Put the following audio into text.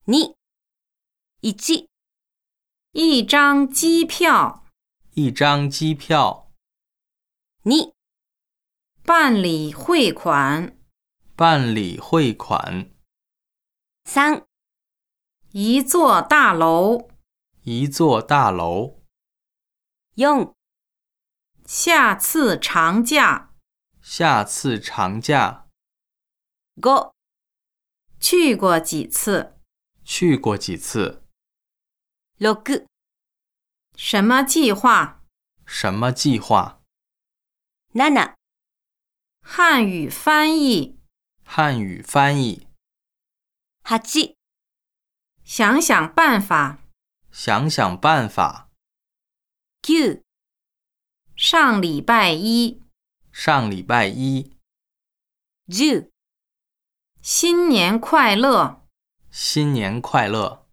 2、1、 一张机票。 一张机票。 2、 办理汇款。 办理汇款。 3、 一座大楼。 一座大楼。 4、 下次长假。 下次长假。 5、 去过几次。 去过几次。 6、 什么计划。 什么计划。 7、 汉语翻译。 汉语翻译。 8、 想想办法。 想想办法。 9、 上礼拜一。 上礼拜一。 10。 新年快乐。 新年快乐。